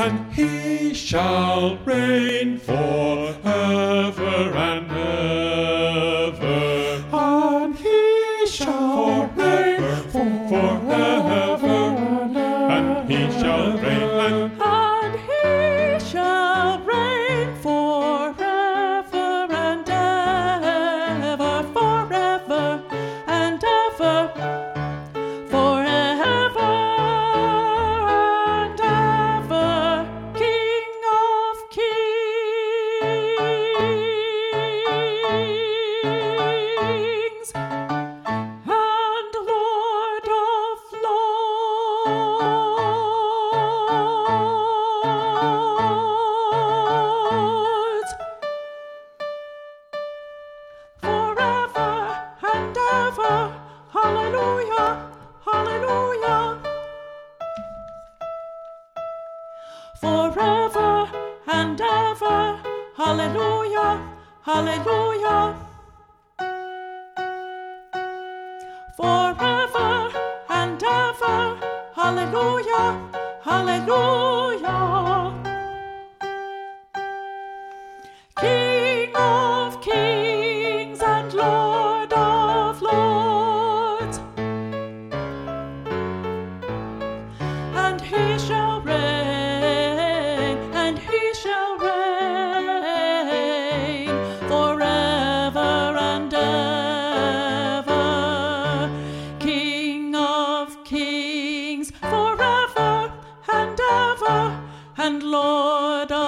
and he shall reign forever and ever. And he shall reign forever, and he shall reign, and he shall reign forever and ever, forever and ever, forever and ever, King of kings and Lord of lords, forever and ever. Hallelujah, hallelujah. Forever and ever. Hallelujah, hallelujah. Forever and ever. Hallelujah, hallelujah. King of kings and Lord of lords, and he shall reign, and he shall reign forever and ever. King of kings forever and ever, and Lord of